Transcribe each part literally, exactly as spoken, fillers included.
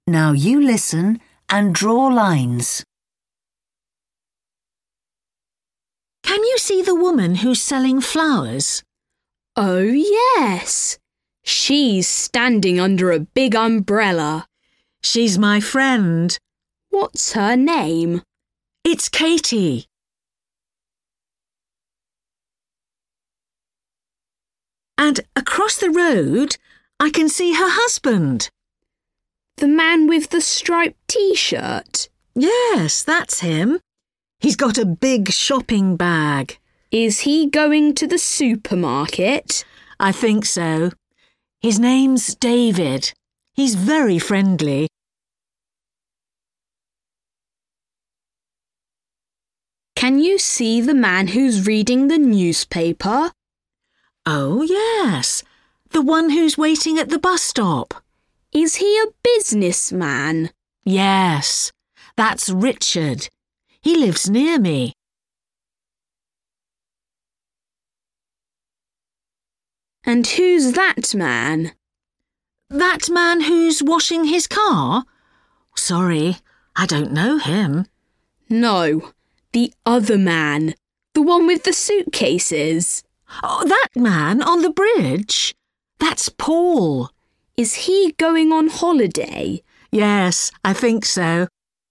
Now you listen and draw lines. Can you see the woman who's selling flowers? Oh, yes. She's standing under a big umbrella. She's my friend. What's her name? It's Katie. And across the road, I can see her husband. The man with the striped T-shirt? Yes, that's him. He's got a big shopping bag. Is he going to the supermarket? I think so. His name's David. He's very friendly. Can you see the man who's reading the newspaper? Oh, yes. The one who's waiting at the bus stop. Is he a businessman? Yes, that's Richard. He lives near me. And who's that man? That man who's washing his car? Sorry, I don't know him. No, the other man. The one with the suitcases. Oh, that man on the bridge? That's Paul. Is he going on holiday? Yes, I think so.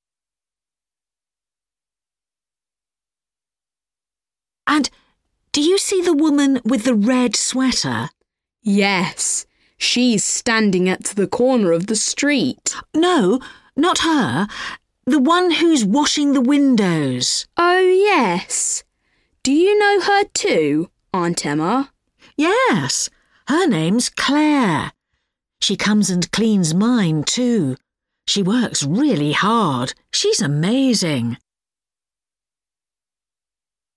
And do you see the woman with the red sweater? Yes, she's standing at the corner of the street. No, not her. The one who's washing the windows. Oh, yes. Do you know her too, Aunt Emma? Yes, her name's Claire. She comes and cleans mine too. She works really hard. She's amazing.